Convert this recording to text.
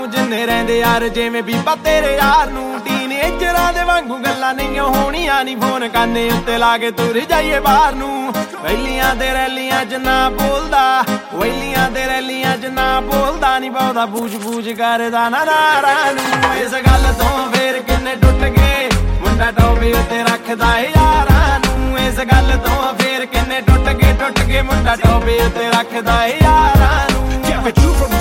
ਜਿੰਨੇ ਰਹਿੰਦੇ ਯਾਰ ਜਿਵੇਂ ਬੀਬਾ ਤੇਰੇ ਯਾਰ ਨੂੰ ਟੀਨੇਜਰਾਂ ਦੇ ਵਾਂਗੂ ਗੱਲਾਂ ਨਹੀਂ ਹੋਣੀਆਂ ਨੀ ਫੋਨ ਕੰਨੇ ਉੱਤੇ ਲਾ ਕੇ ਤੁਰ ਜਾਈਏ ਬਾਹਰ ਨੂੰ ਵੈਲੀਆਂ ਤੇ ਰੈਲੀਆਂ ਚ ਨਾ ਬੋਲਦਾ ਵੈਲੀਆਂ ਤੇ ਰੈਲੀਆਂ ਚ ਨਾ ਬੋਲਦਾ ਨੀ ਬਹੁਤਾ ਬੂਝ ਕਰਦਾ ਨਾ ਨਾਰਾਂ ਨੂੰ ਇਸ ਗੱਲ ਤੋਂ ਫੇਰ ਕਿੰਨੇ ਟੁੱਟ ਗਏ ਮੁੰਡਾ ਟੋਪੇ ਉੱਤੇ ਰੱਖਦਾ ਏ ਯਾਰਾਂ ਨੂੰ ਇਸ ਗੱਲ ਤੋਂ ਫੇਰ ਕਿੰਨੇ ਟੁੱਟ ਗਏ ਮੁੰਡਾ ਟੋਪੇ ਉੱਤੇ ਰੱਖਦਾ ਏ ਯਾਰਾਂ ਨੂੰ